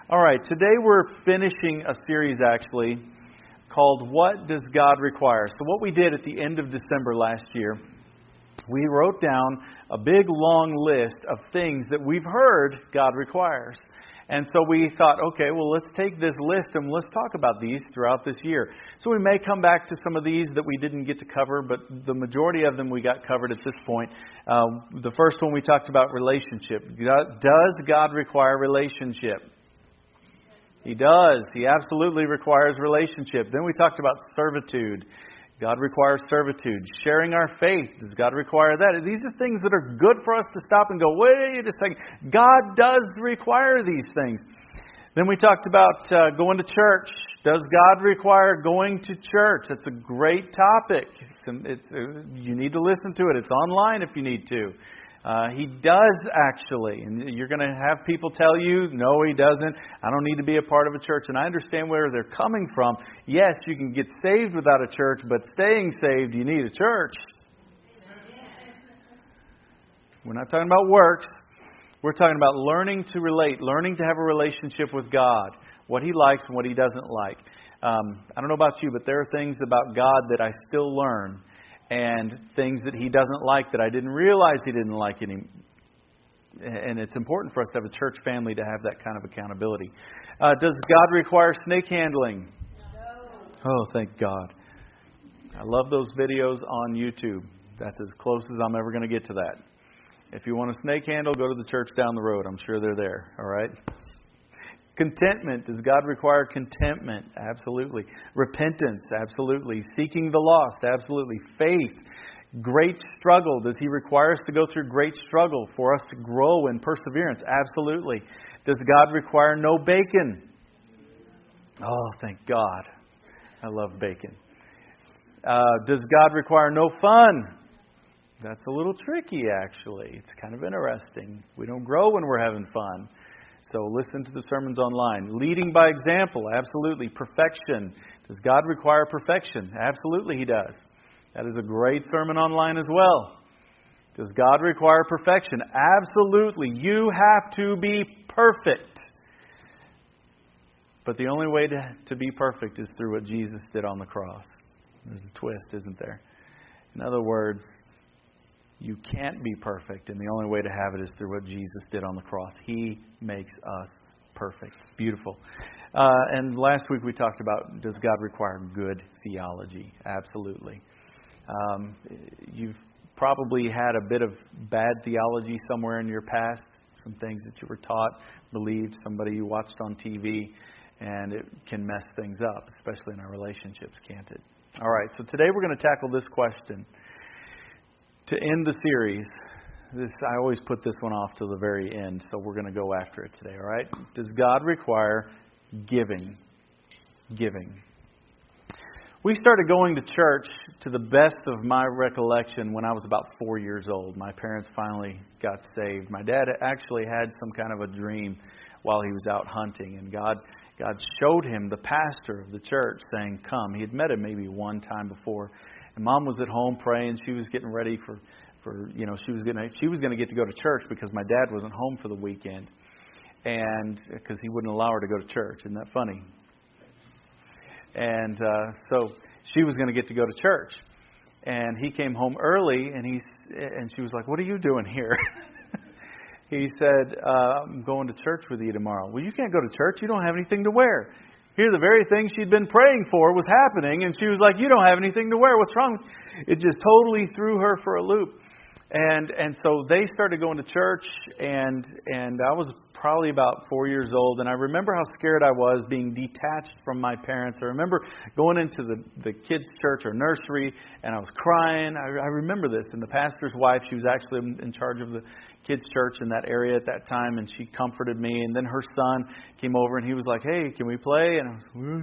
All right, today we're finishing a series actually called What Does God Require? So what we did at the end of December last year, we wrote down a big long list of things that we've heard God requires. And so we thought, okay, well, let's take this list and let's talk about these throughout this year. So we may come back to some of these that we didn't get to cover, but the majority of them we got covered at this point. The first one we talked about relationship. Does God require relationship? He does. He absolutely requires relationship. Then we talked about servitude. God requires servitude. Sharing our faith. Does God require that? These are things that are good for us to stop and go, wait a second. God does require these things. Then we talked about going to church. Does God require going to church? That's a great topic. You need to listen to it. It's online if you need to. He does actually. And you're going to have people tell you, no, He doesn't. I don't need to be a part of a church. And I understand where they're coming from. Yes, you can get saved without a church, but staying saved, you need a church. We're not talking about works. We're talking about learning to relate, learning to have a relationship with God, what He likes and what He doesn't like. I don't know about you, but there are things about God that I still learn. And things that He doesn't like that I didn't realize He didn't like any. And it's important for us to have a church family to have that kind of accountability. Does God require snake handling? No. Oh, thank God. I love those videos on YouTube. That's as close as I'm ever going to get to that. If you want a snake handle, go to the church down the road. I'm sure they're there. All right? Contentment. Does God require contentment? Absolutely. Repentance? Absolutely. Seeking the lost? Absolutely. Faith? Great struggle. Does He require us to go through great struggle for us to grow in perseverance? Absolutely. Does God require no bacon? Oh, thank God. I love bacon. Does God require no fun? That's a little tricky, actually. It's kind of interesting. We don't grow when we're having fun. So listen to the sermons online. Leading by example, absolutely. Perfection. Does God require perfection? Absolutely He does. That is a great sermon online as well. Does God require perfection? Absolutely. You have to be perfect. But the only way to be perfect is through what Jesus did on the cross. There's a twist, isn't there? In other words, you can't be perfect, and the only way to have it is through what Jesus did on the cross. He makes us perfect. It's beautiful. And last week we talked about, does God require good theology? Absolutely. You've probably had a bit of bad theology somewhere in your past, some things that you were taught, believed, somebody you watched on TV, and it can mess things up, especially in our relationships, can't it? All right, so today we're going to tackle this question. To end the series, I always put this one off to the very end, so we're going to go after it today, all right? Does God require giving? Giving. We started going to church, to the best of my recollection, when I was about 4 years old. My parents finally got saved. My dad actually had some kind of a dream while he was out hunting, and God showed him the pastor of the church saying, come. He had met him maybe one time before. And Mom was at home praying. She was getting ready for she was going to get to go to church because my dad wasn't home for the weekend, and because he wouldn't allow her to go to church. Isn't that funny? And so she was going to get to go to church, and he came home early, and she was like, "What are you doing here?" He said, "I'm going to church with you tomorrow." Well, you can't go to church. You don't have anything to wear. Here, the very thing she'd been praying for was happening, and she was like, you don't have anything to wear. What's wrong with you? It just totally threw her for a loop. And so they started going to church, and I was probably about 4 years old, and I remember how scared I was being detached from my parents. I remember going into the kids' church or nursery, and I was crying. I remember this, and the pastor's wife, she was actually in charge of the kids' church in that area at that time, and she comforted me. And then her son came over, and he was like, hey, can we play? And I was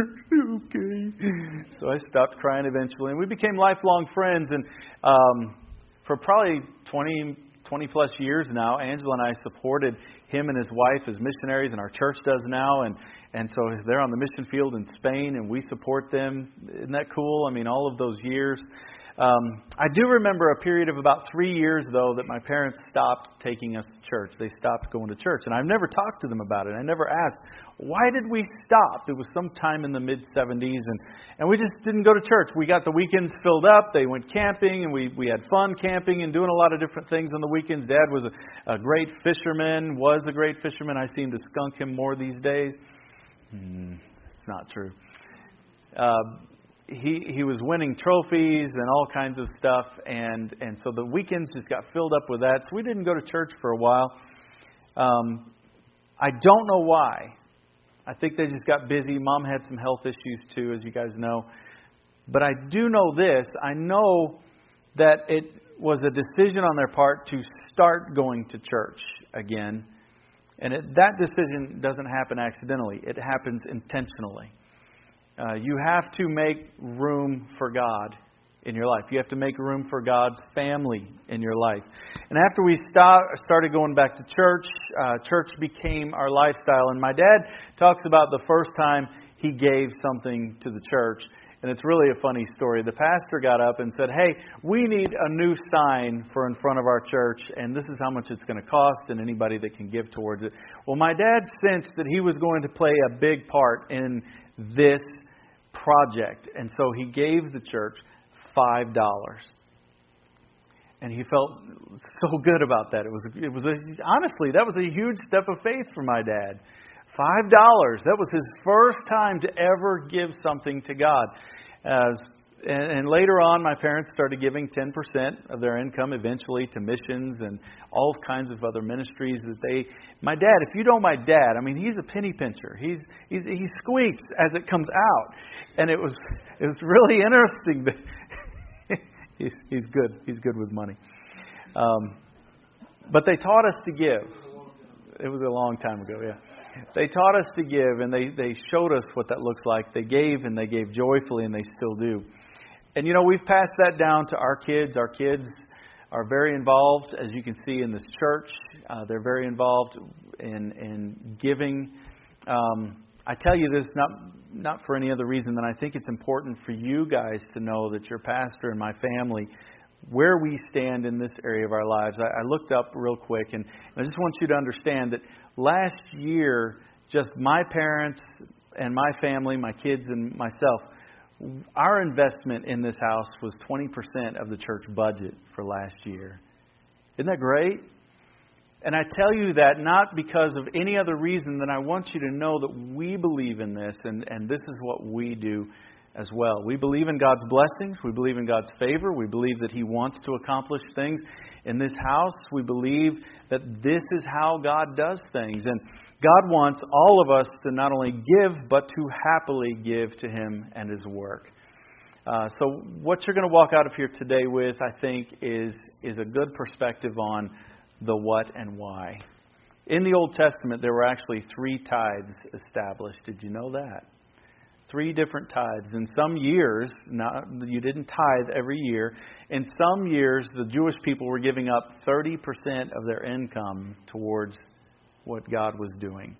okay. So I stopped crying eventually, and we became lifelong friends. And for probably 20 plus years now, Angela and I supported him and his wife as missionaries, and our church does now. And so they're on the mission field in Spain, and we support them. Isn't that cool? I mean, all of those years. I do remember a period of about 3 years, though, that my parents stopped taking us to church. They stopped going to church. And I've never talked to them about it. I never asked, why did we stop? It was sometime in the mid-'70s, and we just didn't go to church. We got the weekends filled up. They went camping, and we had fun camping and doing a lot of different things on the weekends. Dad was a great fisherman, I seem to skunk him more these days. It's not true. He was winning trophies and all kinds of stuff, and so the weekends just got filled up with that. So we didn't go to church for a while. I don't know why. I think they just got busy. Mom had some health issues too, as you guys know. But I do know this. I know that it was a decision on their part to start going to church again. And that decision doesn't happen accidentally. It happens intentionally. You have to make room for God in your life. You have to make room for God's family in your life. And after we started going back to church, church became our lifestyle. And my dad talks about the first time he gave something to the church. And it's really a funny story. The pastor got up and said, hey, we need a new sign for in front of our church, and this is how much it's going to cost and anybody that can give towards it. Well, my dad sensed that he was going to play a big part in this project. And so he gave the church $5. And he felt so good about that. Honestly, that was a huge step of faith for my dad. $5. That was his first time to ever give something to God. And later on, my parents started giving 10% of their income eventually to missions and all kinds of other ministries that my dad, if you know my dad, I mean, he's a penny pincher. He squeaks as it comes out. And it was really interesting that he's good. He's good with money. But they taught us to give. It was a long time ago, yeah. They taught us to give, and they showed us what that looks like. They gave, and they gave joyfully, and they still do. And, we've passed that down to our kids. Our kids are very involved, as you can see, in this church. They're very involved in giving. I tell you this not for any other reason than I think it's important for you guys to know that your pastor and my family, where we stand in this area of our lives. I looked up real quick, and I just want you to understand that last year, just my parents and my family, my kids and myself, our investment in this house was 20% of the church budget for last year. Isn't that great? And I tell you that not because of any other reason than I want you to know that we believe in this, and this is what we do as well. We believe in God's blessings. We believe in God's favor. We believe that He wants to accomplish things in this house. We believe that this is how God does things. And God wants all of us to not only give, but to happily give to Him and His work. So what you're going to walk out of here today with, I think, is a good perspective on the what and why. In the Old Testament, there were actually 3 tithes established. Did you know that? 3 different tithes. In some years, you didn't tithe every year. In some years, the Jewish people were giving up 30% of their income towards what God was doing.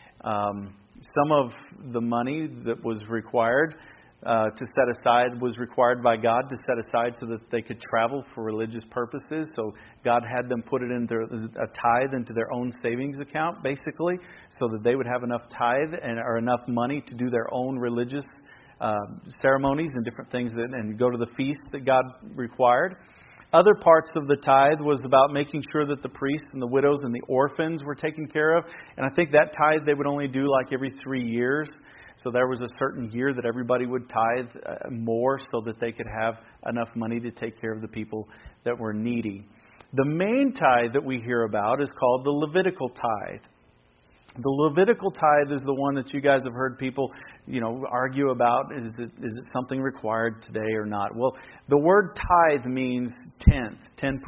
Some of the money that was required to set aside was required by God to set aside so that they could travel for religious purposes. So God had them put it into a tithe into their own savings account, basically, so that they would have enough tithe or enough money to do their own religious ceremonies and different things and go to the feasts that God required. Other parts of the tithe was about making sure that the priests and the widows and the orphans were taken care of. And I think that tithe they would only do like every 3 years. So there was a certain year that everybody would tithe more so that they could have enough money to take care of the people that were needy. The main tithe that we hear about is called the Levitical tithe. The Levitical tithe is the one that you guys have heard people, argue about. Is it something required today or not? Well, the word tithe means 10%.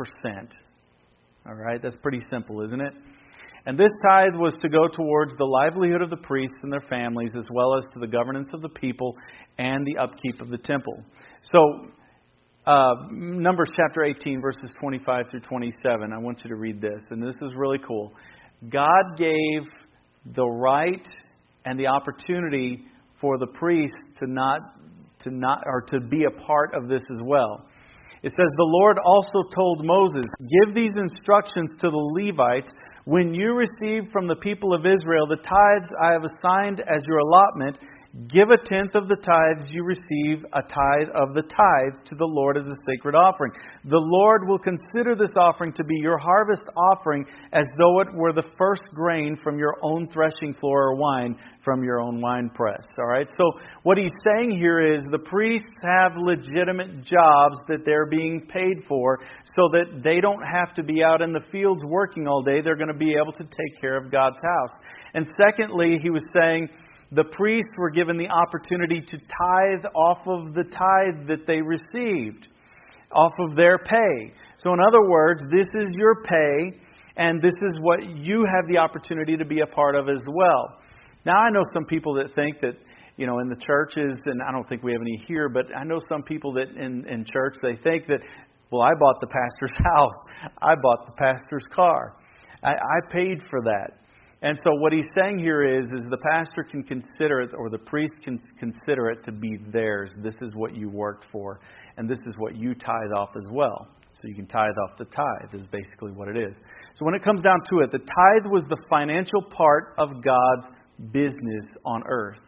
All right, that's pretty simple, isn't it? And this tithe was to go towards the livelihood of the priests and their families, as well as to the governance of the people and the upkeep of the temple. So, Numbers chapter 18, verses 25 through 27. I want you to read this, and this is really cool. God gave the right and the opportunity for the priests to be a part of this as well. It says, the Lord also told Moses, give these instructions to the Levites. When you receive from the people of Israel the tithes I have assigned as your allotment, give 1/10 of the tithes you receive, a tithe of the tithe, to the Lord as a sacred offering. The Lord will consider this offering to be your harvest offering, as though it were the first grain from your own threshing floor, or wine from your own wine press. All right. So what he's saying here is the priests have legitimate jobs that they're being paid for, so that they don't have to be out in the fields working all day. They're going to be able to take care of God's house. And secondly, he was saying, the priests were given the opportunity to tithe off of the tithe that they received, off of their pay. So in other words, this is your pay, and this is what you have the opportunity to be a part of as well. Now, I know some people that think that, in the churches, and I don't think we have any here, but I know some people that in church, they think that, well, I bought the pastor's house. I bought the pastor's car. I paid for that. And so what he's saying here is the pastor can consider it, or the priest can consider it to be theirs. This is what you worked for, and this is what you tithe off as well. So you can tithe off the tithe is basically what it is. So when it comes down to it, the tithe was the financial part of God's business on earth.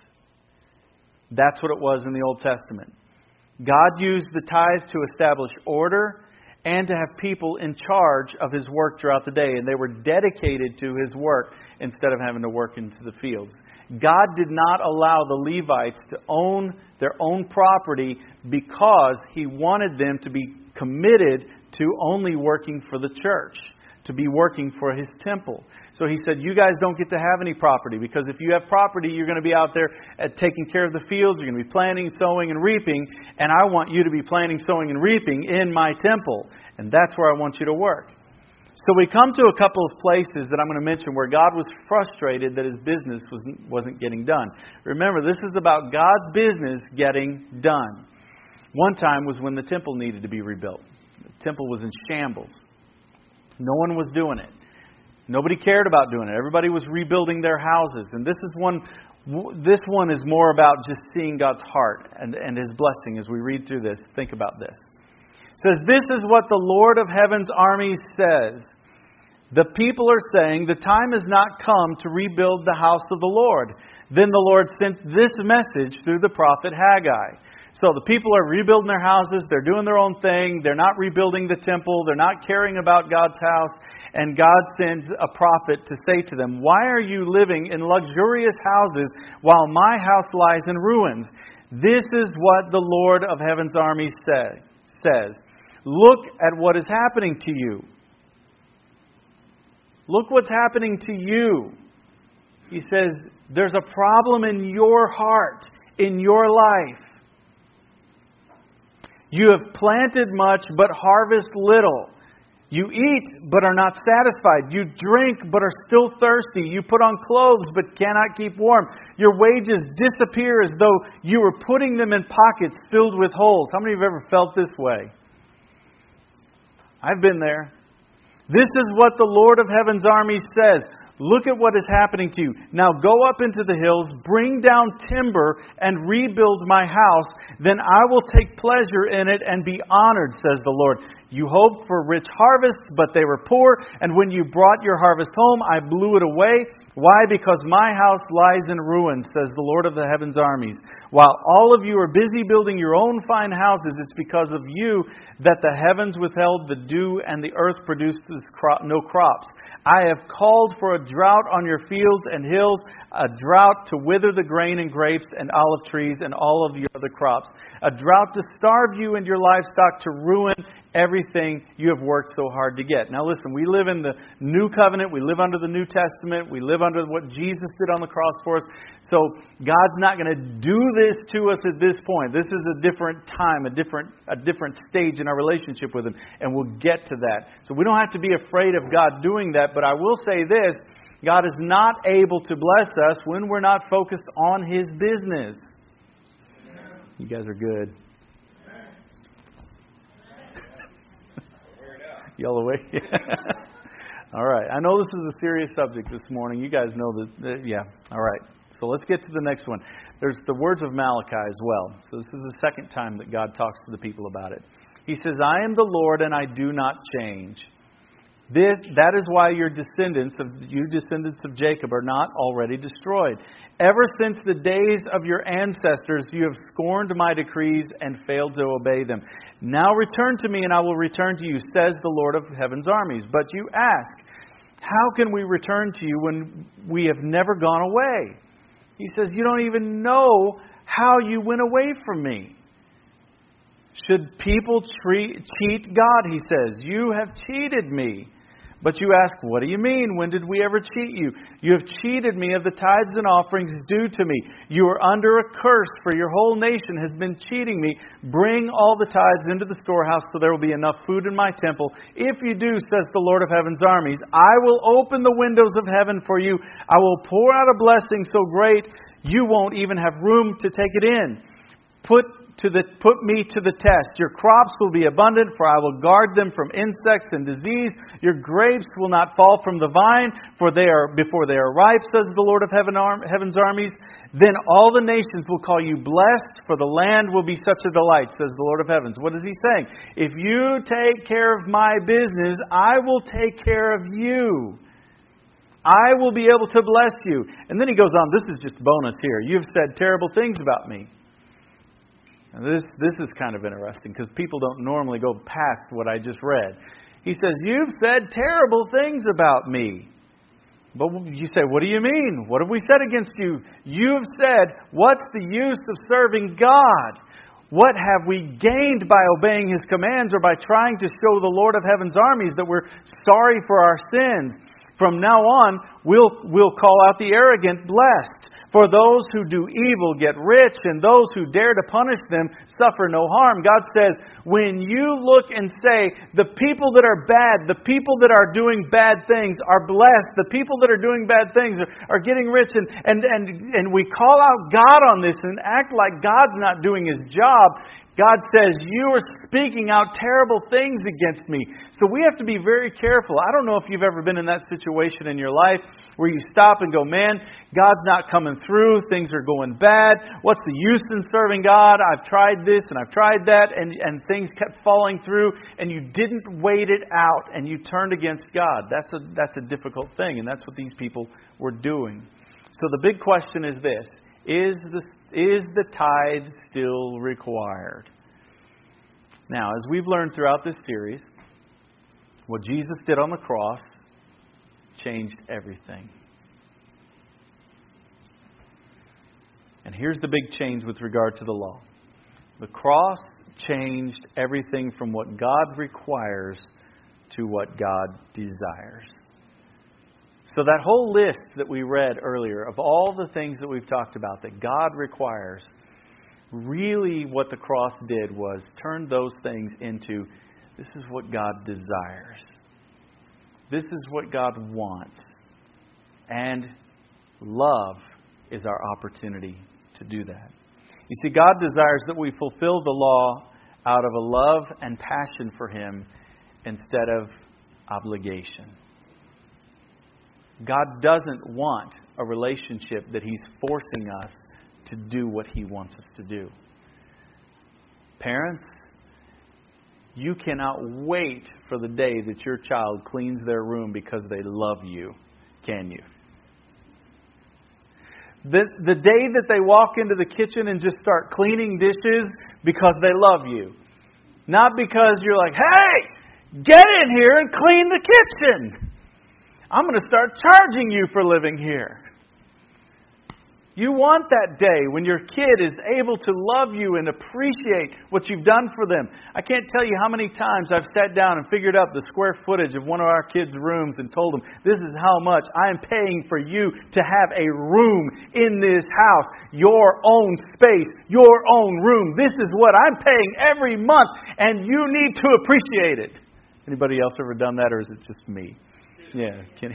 That's what it was in the Old Testament. God used the tithe to establish order and to have people in charge of His work throughout the day. And they were dedicated to His work instead of having to work into the fields. God did not allow the Levites to own their own property because He wanted them to be committed to only working for the church, to be working for His temple. So He said, you guys don't get to have any property, because if you have property, you're going to be out there taking care of the fields, you're going to be planting, sowing, and reaping, and I want you to be planting, sowing, and reaping in my temple, and that's where I want you to work. So we come to a couple of places that I'm going to mention where God was frustrated that His business wasn't getting done. Remember, this is about God's business getting done. One time was when the temple needed to be rebuilt. The temple was in shambles. No one was doing it. Nobody cared about doing it. Everybody was rebuilding their houses. And this one is more about just seeing God's heart and His blessing as we read through this. Think about this. It says, this is what the Lord of Heaven's armies says. The people are saying, the time has not come to rebuild the house of the Lord. Then the Lord sent this message through the prophet Haggai. So the people are rebuilding their houses. They're doing their own thing. They're not rebuilding the temple. They're not caring about God's house. And God sends a prophet to say to them, why are you living in luxurious houses while my house lies in ruins? This is what the Lord of Heaven's armies says. Look at what is happening to you. Look what's happening to you. He says, there's a problem in your heart, in your life. You have planted much, but harvest little. You eat, but are not satisfied. You drink, but are still thirsty. You put on clothes, but cannot keep warm. Your wages disappear as though you were putting them in pockets filled with holes. How many of you have ever felt this way? I've been there. This is what the Lord of Heaven's armies says. Look at what is happening to you. Now go up into the hills, bring down timber, and rebuild my house. Then I will take pleasure in it and be honored, says the Lord. You hoped for rich harvests, but they were poor. And when you brought your harvest home, I blew it away. Why? Because my house lies in ruins, says the Lord of the Heaven's armies. While all of you are busy building your own fine houses, it's because of you that the heavens withheld the dew and the earth produces no crops. I have called for a drought on your fields and hills, a drought to wither the grain and grapes and olive trees and all of your other crops, a drought to starve you and your livestock, to ruin everything you have worked so hard to get. Now listen, we live in the New Covenant. We live under the New Testament. We live under what Jesus did on the cross for us. So God's not going to do this to us at this point. This is a different time, a different stage in our relationship with Him. And we'll get to that. So we don't have to be afraid of God doing that. But I will say this, God is not able to bless us when we're not focused on His business. You guys are good. Y'all awake? All right. I know this is a serious subject this morning. You guys know that. Yeah. All right. So let's get to the next one. There's the words of Malachi as well. So this is the second time that God talks to the people about it. He says, I am the Lord and I do not change. That is why you descendants of Jacob are not already destroyed. Ever since the days of your ancestors, you have scorned my decrees and failed to obey them. Now return to me and I will return to you, says the Lord of heaven's armies. But you ask, how can we return to you when we have never gone away? He says, you don't even know how you went away from me. Should people cheat God? He says, you have cheated me. But you ask, what do you mean? When did we ever cheat you? You have cheated me of the tithes and offerings due to me. You are under a curse, for your whole nation has been cheating me. Bring all the tithes into the storehouse, so there will be enough food in my temple. If you do, says the Lord of heaven's armies, I will open the windows of heaven for you. I will pour out a blessing so great you won't even have room to take it in. Put me to the test. Your crops will be abundant, for I will guard them from insects and disease. Your grapes will not fall from the vine, for before they are ripe, says the Lord of heaven's armies. Then all the nations will call you blessed, for the land will be such a delight, says the Lord of heavens. What is he saying? If you take care of my business, I will take care of you. I will be able to bless you. And then he goes on, this is just bonus here. You've said terrible things about me. Now this is kind of interesting because people don't normally go past what I just read. He says, you've said terrible things about me. But you say, what do you mean? What have we said against you? You've said, what's the use of serving God? What have we gained by obeying His commands or by trying to show the Lord of heaven's armies that we're sorry for our sins? From now on, we'll call out the arrogant blessed. For those who do evil get rich, and those who dare to punish them suffer no harm. God says, when you look and say, the people that are bad, the people that are doing bad things are blessed, the people that are doing bad things are getting rich, and we call out God on this and act like God's not doing His job, God says, you are speaking out terrible things against me. So we have to be very careful. I don't know if you've ever been in that situation in your life where you stop and go, man, God's not coming through. Things are going bad. What's the use in serving God? I've tried this and I've tried that. And things kept falling through. And you didn't wait it out. And you turned against God. That's a difficult thing. And that's what these people were doing. So the big question is this. Is the tithe still required? Now, as we've learned throughout this series, what Jesus did on the cross changed everything. And here's the big change with regard to the law. The cross changed everything from what God requires to what God desires. So that whole list that we read earlier of all the things that we've talked about that God requires, really what the cross did was turn those things into, this is what God desires. This is what God wants. And love is our opportunity to do that. You see, God desires that we fulfill the law out of a love and passion for Him instead of obligation. God doesn't want a relationship that He's forcing us to do what He wants us to do. Parents, you cannot wait for the day that your child cleans their room because they love you, can you? The day that they walk into the kitchen and just start cleaning dishes because they love you. Not because you're like, hey, get in here and clean the kitchen. I'm going to start charging you for living here. You want that day when your kid is able to love you and appreciate what you've done for them. I can't tell you how many times I've sat down and figured out the square footage of one of our kids' rooms and told them, this is how much I am paying for you to have a room in this house. Your own space, your own room. This is what I'm paying every month, and you need to appreciate it. Anybody else ever done that, or is it just me? Yeah, kidding.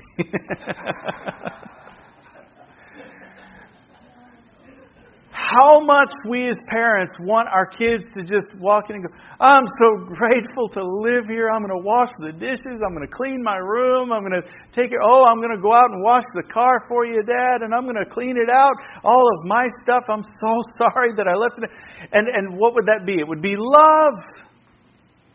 How much we as parents want our kids to just walk in and go, I'm so grateful to live here. I'm going to wash the dishes. I'm going to clean my room. I'm going to take it. Oh, I'm going to go out and wash the car for you, Dad. And I'm going to clean it out. All of my stuff. I'm so sorry that I left it. And what would that be? It would be love.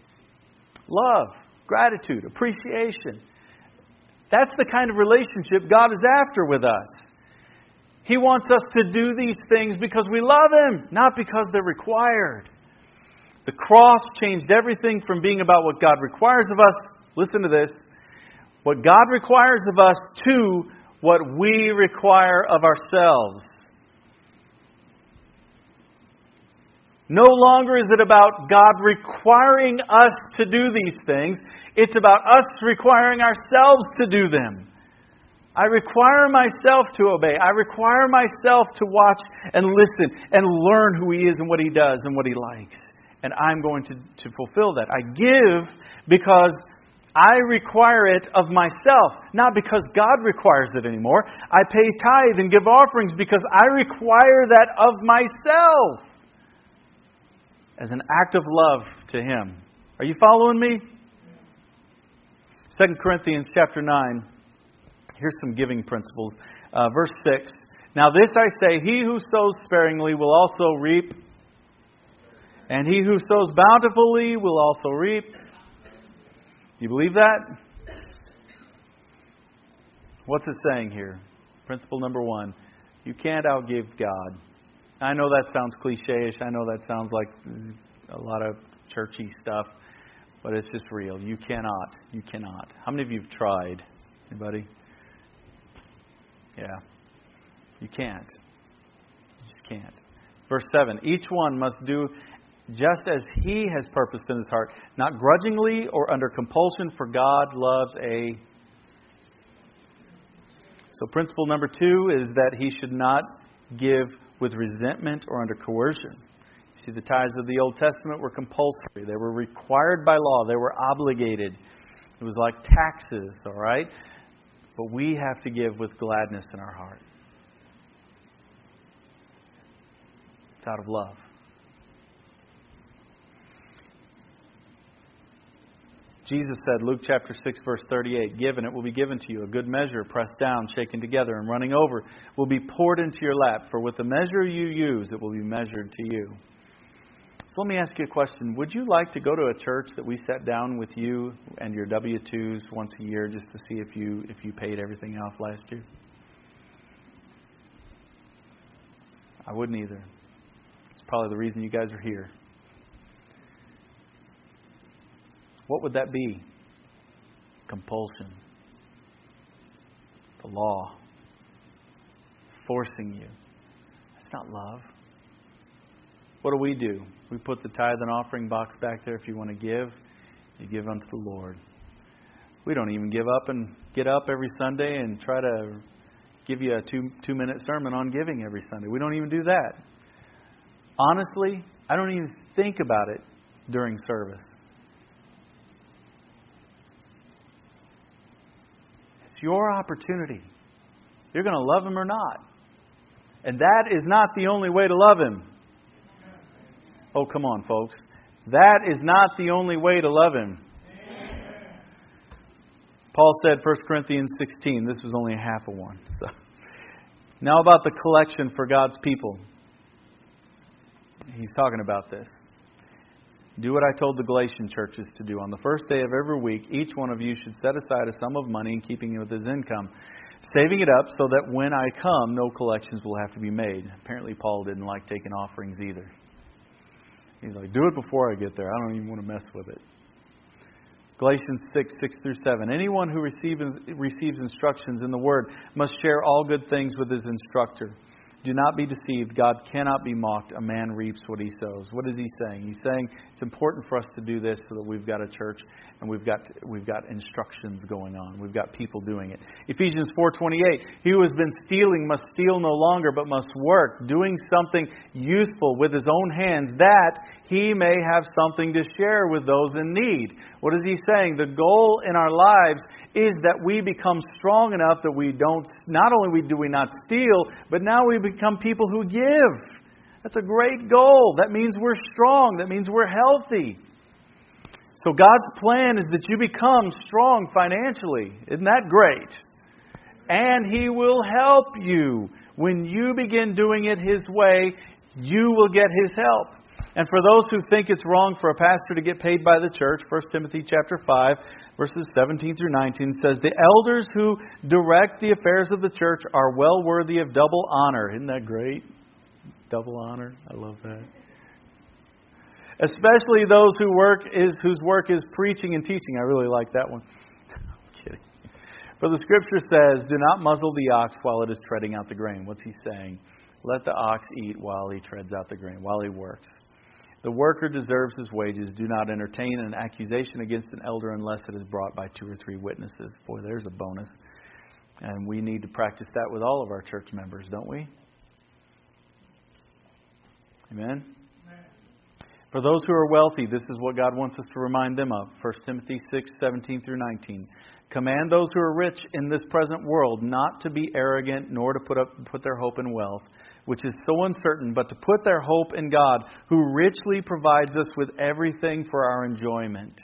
love, gratitude, appreciation. That's the kind of relationship God is after with us. He wants us to do these things because we love Him, not because they're required. The cross changed everything from being about what God requires of us, listen to this, what God requires of us to what we require of ourselves. No longer is it about God requiring us to do these things. It's about us requiring ourselves to do them. I require myself to obey. I require myself to watch and listen and learn who He is and what He does and what He likes. And I'm going to fulfill that. I give because I require it of myself, not because God requires it anymore. I pay tithe and give offerings because I require that of myself as an act of love to Him. Are you following me? 2 Corinthians chapter 9. Here's some giving principles. Verse 6. Now this I say, he who sows sparingly will also reap, and he who sows bountifully will also reap. You believe that? What's it saying here? Principle number 1. You can't outgive God. I know that sounds cliche-ish. I know that sounds like a lot of churchy stuff. But it's just real. You cannot. You cannot. How many of you have tried? Anybody? Yeah. You can't. You just can't. Verse 7. Each one must do just as he has purposed in his heart, not grudgingly or under compulsion, for God loves a... So principle number 2 is that he should not give with resentment or under coercion. You see, the tithes of the Old Testament were compulsory. They were required by law. They were obligated. It was like taxes, all right? But we have to give with gladness in our heart. It's out of love. Jesus said, Luke chapter 6, verse 38, give and it will be given to you. A good measure, pressed down, shaken together, and running over, will be poured into your lap. For with the measure you use, it will be measured to you. So let me ask you a question. Would you like to go to a church that we sat down with you and your W-2s once a year just to see if you paid everything off last year? I wouldn't either. It's probably the reason you guys are here. What would that be? Compulsion. The law. Forcing you. That's not love. What do? We put the tithe and offering box back there. If you want to give, you give unto the Lord. We don't even get up every Sunday and try to give you a two-minute sermon on giving every Sunday. We don't even do that. Honestly, I don't even think about it during service. It's your opportunity. You're going to love Him or not. And that is not the only way to love Him. Oh, come on, folks. That is not the only way to love Him. Paul said, 1 Corinthians 16, this was only half of one. So, now about the collection for God's people. He's talking about this. Do what I told the Galatian churches to do. On the first day of every week, each one of you should set aside a sum of money in keeping with his income, saving it up so that when I come, no collections will have to be made. Apparently, Paul didn't like taking offerings either. He's like, do it before I get there. I don't even want to mess with it. Galatians 6:6-7. Anyone who receives instructions in the Word must share all good things with his instructor. Do not be deceived. God cannot be mocked. A man reaps what he sows. What is he saying? He's saying it's important for us to do this so that we've got a church and we've got instructions going on. We've got people doing it. Ephesians 4:28. He who has been stealing must steal no longer, but must work, doing something useful with his own hands, that he may have something to share with those in need. What is he saying? The goal in our lives is that we become strong enough that we don't, not only do we not steal, but now we become people who give. That's a great goal. That means we're strong. That means we're healthy. So God's plan is that you become strong financially. Isn't that great? And He will help you. When you begin doing it His way, you will get His help. And for those who think it's wrong for a pastor to get paid by the church, 1 Timothy chapter 5, verses 17 through 19 says, "The elders who direct the affairs of the church are well worthy of double honor." Isn't that great? Double honor. I love that. "Especially those whose work is preaching and teaching." I really like that one. I'm kidding. For the Scripture says, "Do not muzzle the ox while it is treading out the grain." What's he saying? Let the ox eat while he treads out the grain, while he works. "The worker deserves his wages. Do not entertain an accusation against an elder unless it is brought by 2 or 3 witnesses." Boy, there's a bonus. And we need to practice that with all of our church members, don't we? Amen? For those who are wealthy, this is what God wants us to remind them of. 1 Timothy 6, 17 through 19. "Command those who are rich in this present world not to be arrogant, nor to put their hope in wealth, which is so uncertain, but to put their hope in God, who richly provides us with everything for our enjoyment."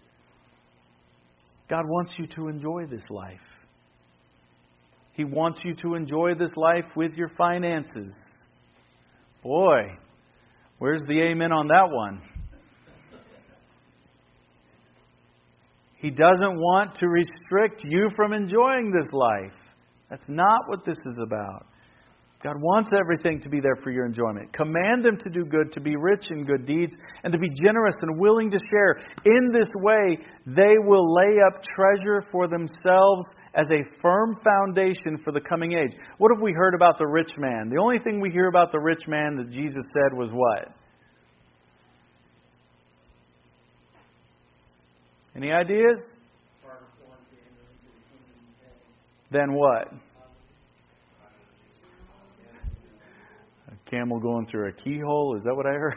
God wants you to enjoy this life. He wants you to enjoy this life with your finances. Boy, where's the amen on that one? He doesn't want to restrict you from enjoying this life. That's not what this is about. God wants everything to be there for your enjoyment. Command them to do good, to be rich in good deeds, and to be generous and willing to share. In this way, they will lay up treasure for themselves as a firm foundation for the coming age. What have we heard about the rich man? The only thing we hear about the rich man that Jesus said was what? Any ideas? Then what? A camel going through a keyhole? Is that what I heard?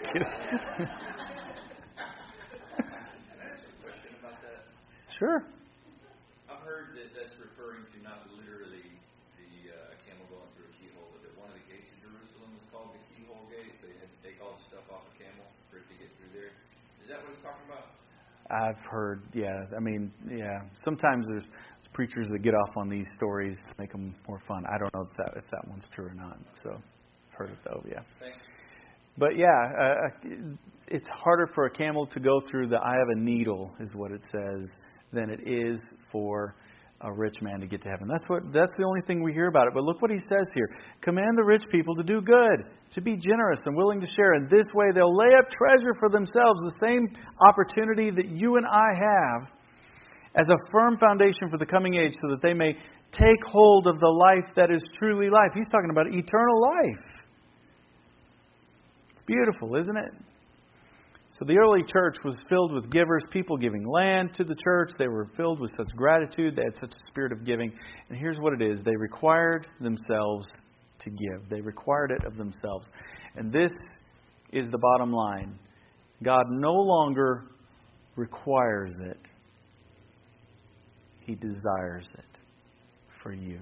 Sure. I've heard that that's referring to not literally the camel going through a keyhole, but that one of the gates of Jerusalem was called the keyhole gate. They had to take all the stuff off a camel for it to get through there. Is that what it's talking about? I've heard, yeah. I mean, yeah. Sometimes there's preachers that get off on these stories to make them more fun. I don't know if that one's true or not. So, I've heard it though, yeah. Thanks. But yeah, it's harder for a camel to go through the eye of a needle, is what it says, than it is for a rich man to get to heaven. That's the only thing we hear about it. But look what he says here. Command the rich people to do good, to be generous and willing to share. And this way they'll lay up treasure for themselves, the same opportunity that you and I have, as a firm foundation for the coming age, so that they may take hold of the life that is truly life. He's talking about eternal life. It's beautiful, isn't it? So the early church was filled with givers, people giving land to the church. They were filled with such gratitude. They had such a spirit of giving. And here's what it is. They required themselves to give. They required it of themselves. And this is the bottom line. God no longer requires it. He desires it for you.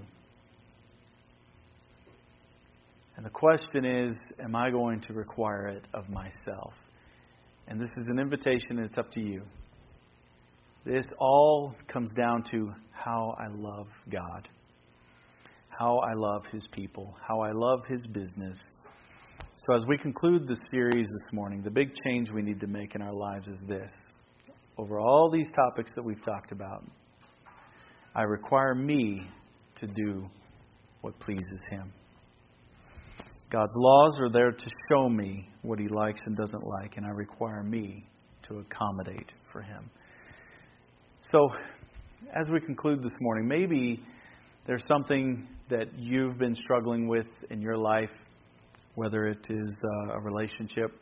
And the question is, am I going to require it of myself? And this is an invitation, and it's up to you. This all comes down to how I love God, how I love His people, how I love His business. So as we conclude the series this morning, the big change we need to make in our lives is this. Over all these topics that we've talked about, I require me to do what pleases Him. God's laws are there to show me what He likes and doesn't like, and I require me to accommodate for Him. So, as we conclude this morning, maybe there's something that you've been struggling with in your life, whether it is a relationship,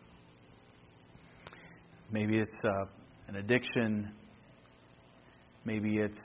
maybe it's an addiction, maybe it's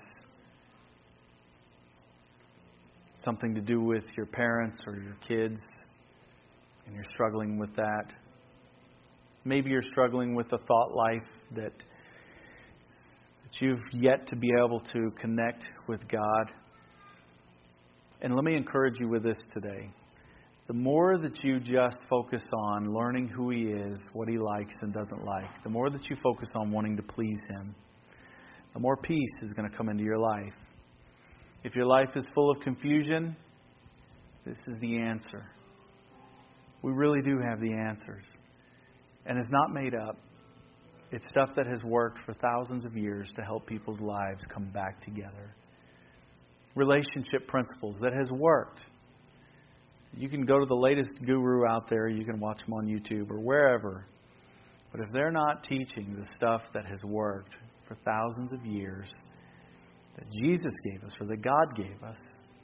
something to do with your parents or your kids, and you're struggling with that. Maybe you're struggling with a thought life that you've yet to be able to connect with God. And let me encourage you with this today. The more that you just focus on learning who He is, what He likes and doesn't like, the more that you focus on wanting to please Him, the more peace is going to come into your life. If your life is full of confusion, this is the answer. We really do have the answers. and is not made up. It's stuff that has worked for thousands of years to help people's lives come back together. Relationship principles that has worked. You can go to the latest guru out there. You can watch them on YouTube or wherever. But if they're not teaching the stuff that has worked for thousands of years, that Jesus gave us or that God gave us,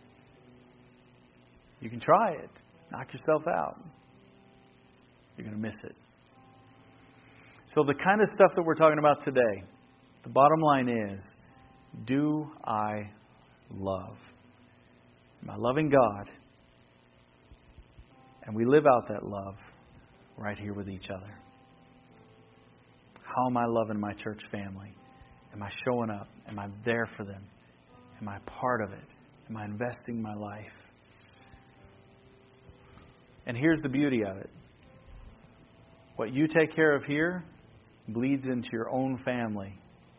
you can try it. Knock yourself out. You're going to miss it. So the kind of stuff that we're talking about today, the bottom line is, do I love? Am I loving God? And we live out that love right here with each other. How am I loving my church family? Am I showing up? Am I there for them? Am I part of it? Am I investing my life? And here's the beauty of it. What you take care of here bleeds into your own family.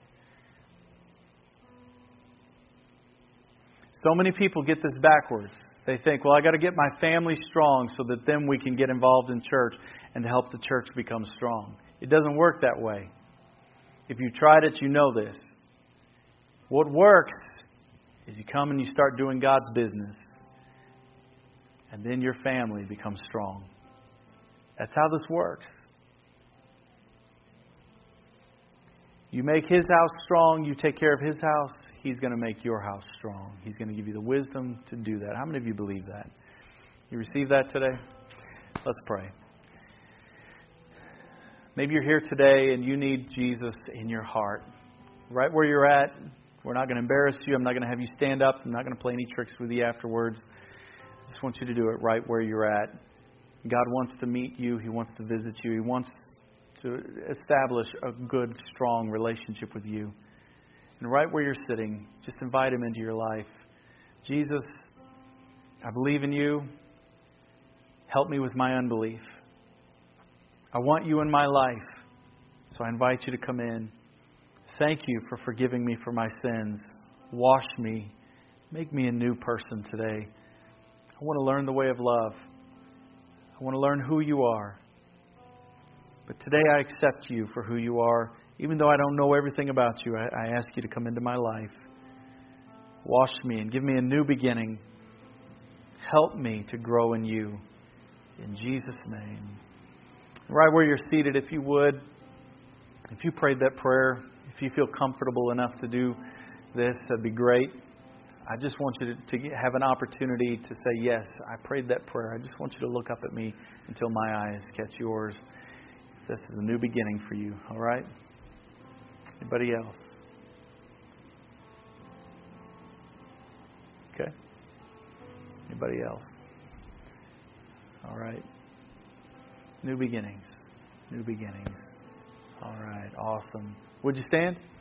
So many people get this backwards. They think, well, I got to get my family strong so that then we can get involved in church and to help the church become strong. It doesn't work that way. If you tried it, you know this. What works is you come and you start doing God's business. And then your family becomes strong. That's how this works. You make His house strong, you take care of His house, He's going to make your house strong. He's going to give you the wisdom to do that. How many of you believe that? You receive that today? Let's pray. Maybe you're here today and you need Jesus in your heart. Right where you're at. We're not going to embarrass you. I'm not going to have you stand up. I'm not going to play any tricks with you afterwards. I just want you to do it right where you're at. God wants to meet you. He wants to visit you. He wants to establish a good, strong relationship with you. And right where you're sitting, just invite Him into your life. Jesus, I believe in You. Help me with my unbelief. I want You in my life, so I invite You to come in. Thank You for forgiving me for my sins. Wash me. Make me a new person today. I want to learn the way of love. I want to learn who You are. But today I accept You for who You are. Even though I don't know everything about You, I ask You to come into my life. Wash me and give me a new beginning. Help me to grow in You. In Jesus' name. Right where you're seated, if you would, if you prayed that prayer, if you feel comfortable enough to do this, that'd be great. I just want you to have an opportunity to say, yes, I prayed that prayer. I just want you to look up at me until my eyes catch yours. This is a new beginning for you, all right? Anybody else? Okay. Anybody else? All right. New beginnings. New beginnings. All right. Awesome. Would you stand?